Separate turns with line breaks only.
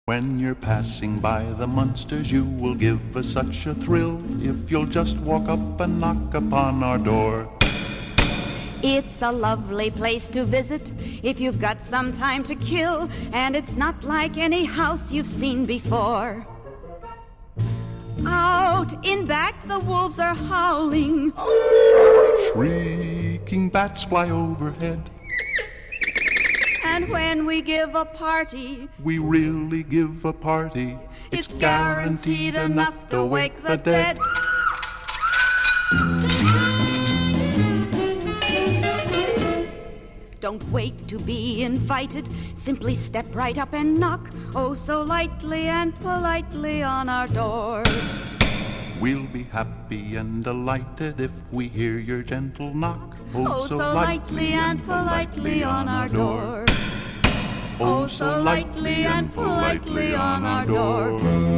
When you're passing by the Munsters, you will give us such a thrill if you'll just walk up and knock upon our door.
It's a lovely place to visit if you've got some time to kill, and it's not like any house you've seen before. Out in back, the wolves are howling.
Shrieking bats fly overhead.
And when we give a party,
we really give a party.
It's guaranteed enough to wake the dead. Don't wait to be invited. Simply step right up and knock, oh so lightly and politely on our door.
We'll be happy and delighted if we hear your gentle knock,
oh so lightly and politely on our door. Oh so lightly and politely on our door.